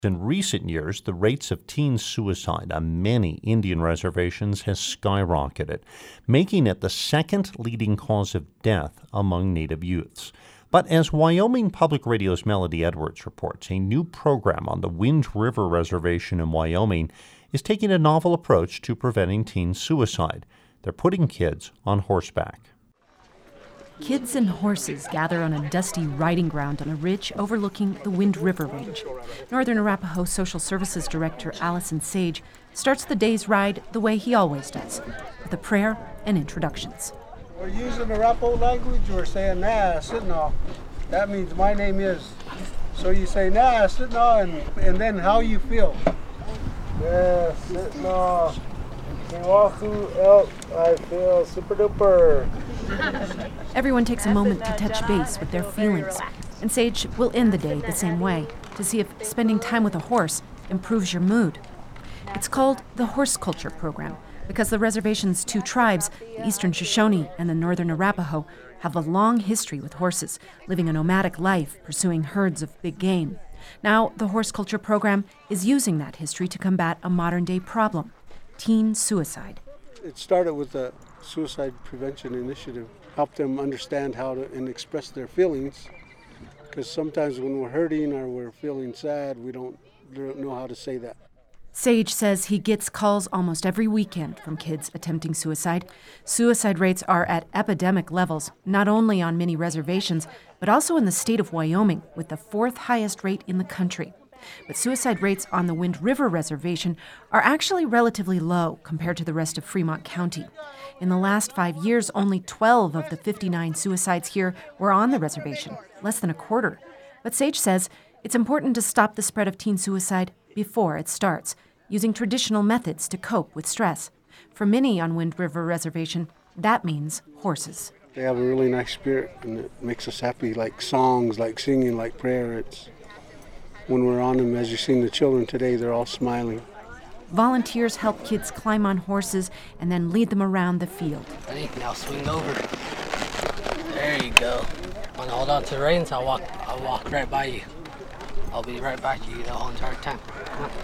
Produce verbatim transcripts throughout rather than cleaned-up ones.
In recent years, the rates of teen suicide on many Indian reservations has skyrocketed, making it the second leading cause of death among Native youths. But as Wyoming Public Radio's Melody Edwards reports, a new program on the Wind River Reservation in Wyoming is taking a novel approach to preventing teen suicide. They're putting kids on horseback. Kids and horses gather on a dusty riding ground on a ridge overlooking the Wind River Range. Northern Arapaho Social Services Director Allison Sage starts the day's ride the way he always does, with a prayer and introductions. We're using Arapaho language. We're saying, nah, sitna. That means my name is. So you say, nah, sitna, and, and then how you feel. Yeah, sitna. Kiwahu elk, I feel super duper. Everyone takes a moment to touch base with their feelings, and Sage will end the day the same way, to see if spending time with a horse improves your mood. It's called the Horse Culture Program, because the reservation's two tribes, the Eastern Shoshone and the Northern Arapaho, have a long history with horses, living a nomadic life, pursuing herds of big game. Now, the Horse Culture Program is using that history to combat a modern-day problem: teen suicide. It started with a suicide prevention initiative, help them understand how to and express their feelings, because sometimes when we're hurting or we're feeling sad, we don't, don't know how to say that. Sage says he gets calls almost every weekend from kids attempting suicide. Suicide rates are at epidemic levels, not only on many reservations, but also in the state of Wyoming, with the fourth highest rate in the country. But suicide rates on the Wind River Reservation are actually relatively low compared to the rest of Fremont County. In the last five years, only twelve of the fifty-nine suicides here were on the reservation, less than a quarter. But Sage says it's important to stop the spread of teen suicide before it starts, using traditional methods to cope with stress. For many on Wind River Reservation, that means horses. They have a really nice spirit, and it makes us happy, like songs, like singing, like prayer. It's when we're on them, as you've seen the children today, they're all smiling. Volunteers help kids climb on horses and then lead them around the field. Ready? Now swing over. There you go. When I hold on to the reins, I'll walk, I'll walk right by you. I'll be right back to you the whole entire time. Come on.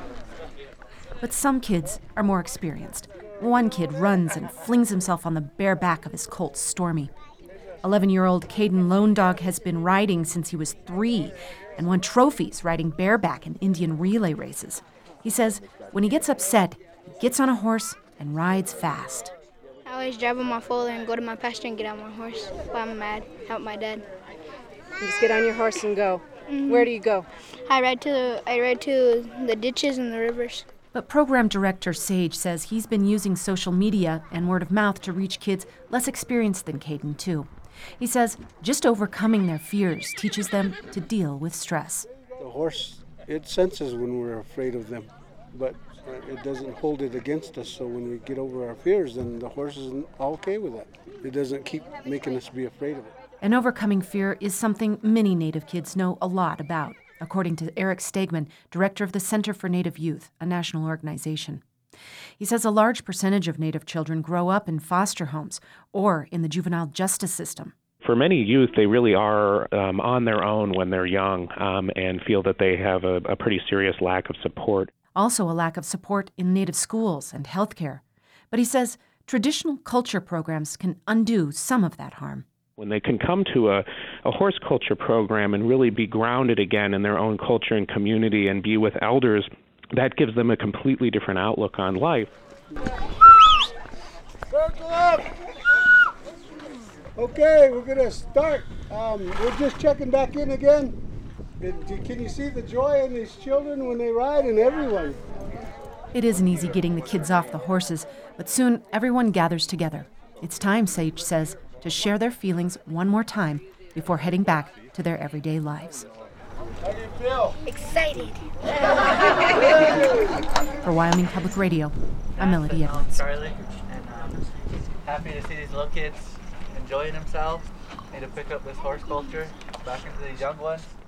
But some kids are more experienced. One kid runs and flings himself on the bare back of his colt, Stormy. eleven-year-old Caden Lone Dog has been riding since he was three and won trophies riding bareback in Indian relay races. He says when he gets upset, he gets on a horse and rides fast. I always drive on my foaler and go to my pasture and get on my horse while I'm mad, help my dad. You just get on your horse and go. Mm-hmm. Where do you go? I ride to the, I ride to the ditches and the rivers. But program director Sage says he's been using social media and word of mouth to reach kids less experienced than Caden, too. He says just overcoming their fears teaches them to deal with stress. The horse, it senses when we're afraid of them, but it doesn't hold it against us. So when we get over our fears, then the horse is okay with that. It doesn't keep making us be afraid of it. And overcoming fear is something many Native kids know a lot about, according to Eric Stegman, director of the Center for Native Youth, a national organization. He says a large percentage of Native children grow up in foster homes or in the juvenile justice system. For many youth, they really are um, on their own when they're young um, and feel that they have a, a pretty serious lack of support. Also a lack of support in Native schools and healthcare. But he says traditional culture programs can undo some of that harm. When they can come to a, a horse culture program and really be grounded again in their own culture and community and be with elders, that gives them a completely different outlook on life. Circle up! Okay, we're going to start. Um, we're just checking back in again. Can you see the joy in these children when they ride, and everyone? It isn't easy getting the kids off the horses, but soon everyone gathers together. It's time, Sage says, to share their feelings one more time before heading back to their everyday lives. How do you feel? Excited. For Wyoming Public Radio, I'm Melody Edwards. Charlie, and um, happy to see these little kids enjoying themselves. Need to pick up this horse culture back into these young ones.